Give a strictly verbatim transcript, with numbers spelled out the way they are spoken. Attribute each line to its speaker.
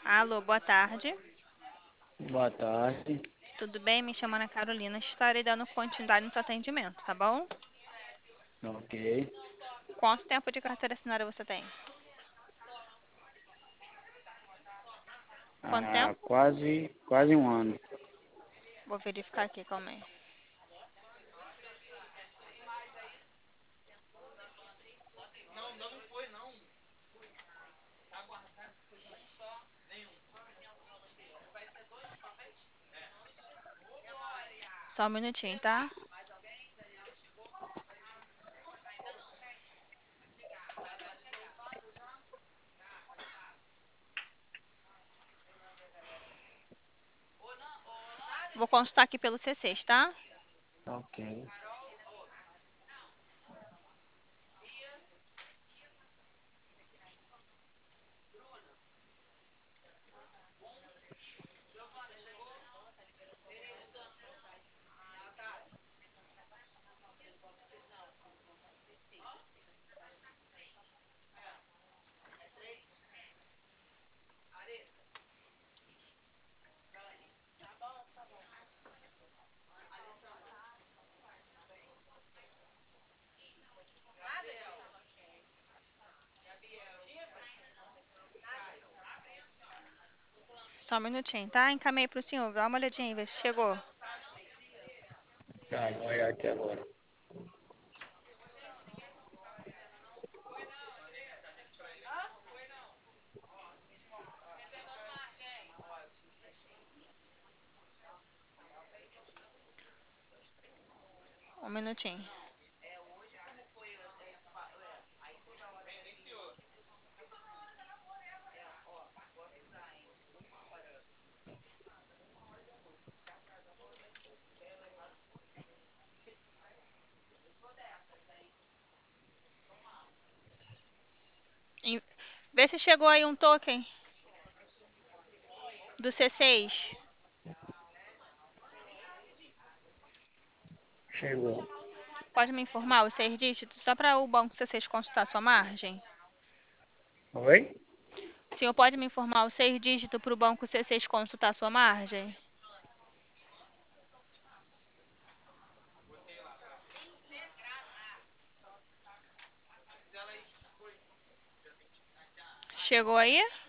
Speaker 1: Alô, boa tarde.
Speaker 2: Boa tarde.
Speaker 1: Tudo bem? Me chamo Ana Carolina. Estarei dando continuidade no seu atendimento, tá bom?
Speaker 2: Ok.
Speaker 1: Quanto tempo de carteira assinada você tem? Quanto
Speaker 2: Há
Speaker 1: tempo?
Speaker 2: quase, quase um ano.
Speaker 1: Vou verificar aqui, calma aí. Só um minutinho, tá? Vou consultar aqui pelo C seis, tá?
Speaker 2: Ok.
Speaker 1: Só um minutinho, tá? Encaminhei pro senhor. Dá uma olhadinha aí, vê se chegou.
Speaker 2: Tá, vou olhar aqui agora.
Speaker 1: Um minutinho. Em- Vê se chegou aí um token do C seis.
Speaker 2: Chegou.
Speaker 1: Pode me informar os seis dígitos, só para o banco C seis consultar sua margem?
Speaker 2: Oi?
Speaker 1: O senhor pode me informar os seis dígitos para o banco C seis consultar sua margem? Chegou aí?